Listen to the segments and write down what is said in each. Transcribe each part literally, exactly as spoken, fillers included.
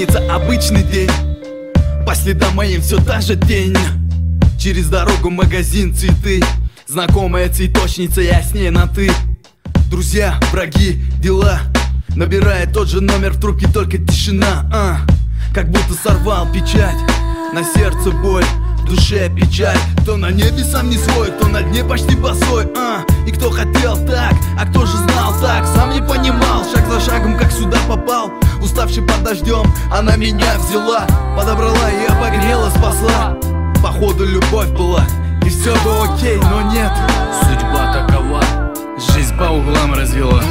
пятница, обычный день. По следам моим все та же тень. Через дорогу магазин цветы. Знакомая цветочница, я с ней на ты. Друзья, враги, дела. Набирает тот же номер, в трубке только тишина, а. Как будто сорвал печать. На сердце боль, в душе печаль. То на небе сам не свой, то на дне почти босой, а. И кто хотел так, а кто же знал так, сам не понимал, шаг за шагом как сюда попал. Уставший под дождем, она меня взяла, подобрала и обогрела, спасла. Походу любовь была, и все бы окей, но нет. Судьба такова, жизнь по углам развела.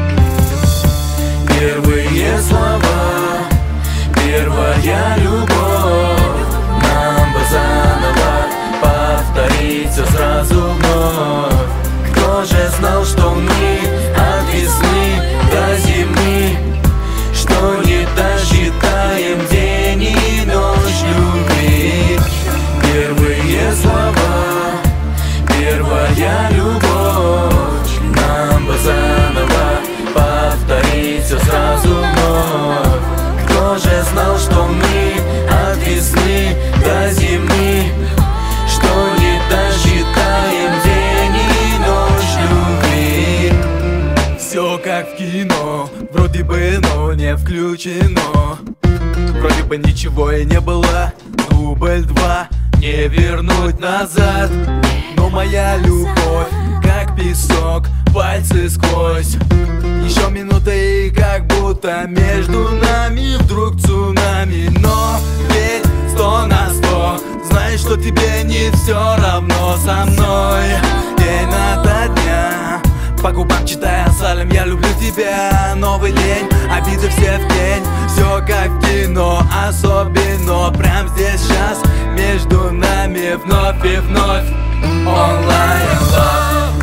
Первые слова, первая любовь. Нам бы заново повторить все сразу вновь. Кто же знал, что мы от весны до зимы, что не досчитаем день и ночь любви. Первые слова, первая любовь. Нам бы заново повторить все сразу вновь. Кто же знал, что мы от весны до зимы, что не досчитаем день и ночь любви. Все как в кино, вроде бы, но не включено. Вроде бы ничего и не было. Дубль два, не вернуть назад. Но моя любовь, как песок, пальцы сквозь. Еще минута и как будто между нами вдруг цунами. Но ведь сто на сто, знаешь, что тебе не все равно со мной. День ото дня, по губам читая салем, я люблю тебя. Новый день, обиды все в тень. Все как в кино, особенно прям здесь сейчас. Между нами вновь и вновь онлайн лав.